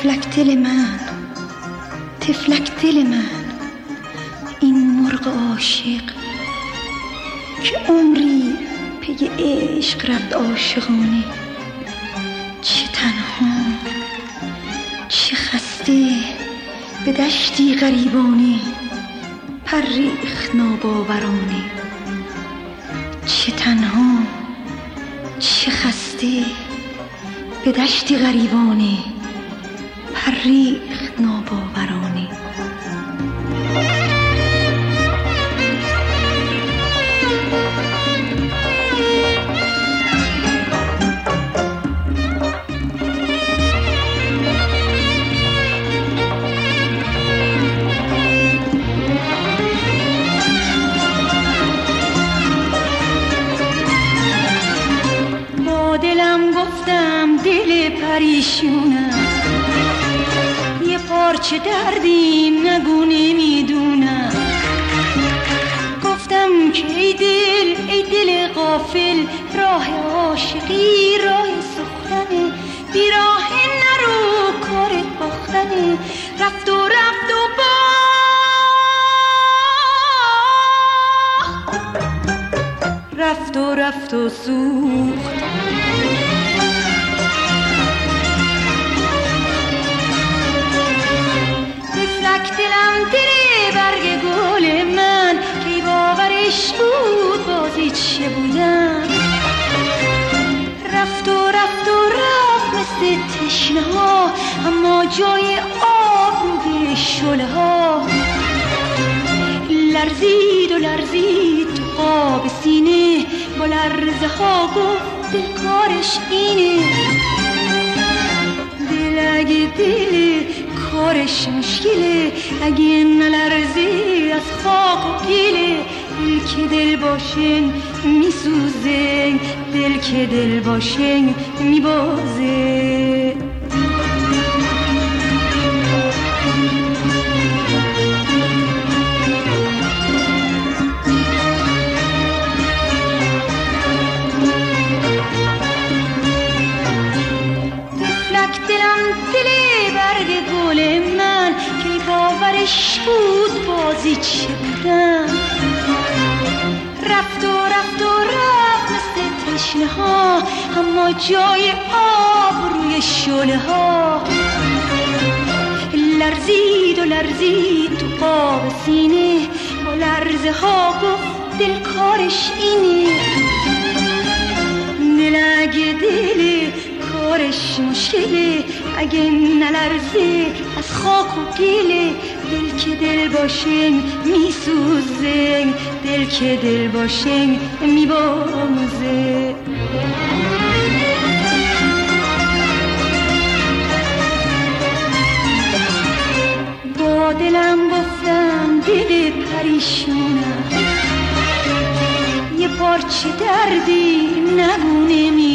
تفلک دل من، تفلک دل من، این مرغ عاشق که عمری پی عشق رفت عاشقانه. چه تنها، چه خسته به دشتی غریبانه، پریخت ناباورانه. چه تنها، چه خسته به دشتی غریبانه، پریخت ناباورانه. گفتم دل پریشونم، یه پارچه دردی نگو نمیدونم. گفتم که ای دل غافل، راه عاشقی راه سخنه، بی راه نرو کارت باختنه. رفت و رفت و رفت و رفت و سوخت. تفلک دلم دل برگ گل من، کی باورش بود بازی چه بودم. رفت و رفت و رفت مثل تشنه ها، اما جای آب روی شله ها. لرزید و لرزید تو آب سینه، با لرزه ها گفت دل کارش اینه. دل اگه دل کارش مشکله، اگه نلرزه از خاک و گله. دل که دل باشن میسوزه، دل که دل باشن میبازه. باورش بود بازی چه بودم. رفت و رفت و رفت مثل تشنه ها، اما جای آب روی شله ها. لرزید و لرزید تو آب سینه، با لرزه ها گفت دل کارش اینه. دل اگه دل کارش مشکله، اگه نلرزه از خاک و گله. دل که دل باشن میسوزه، دل که دل باشن میبازه. با دلم گفتم دل پریشونم، یه پارچه دردی نگو نمی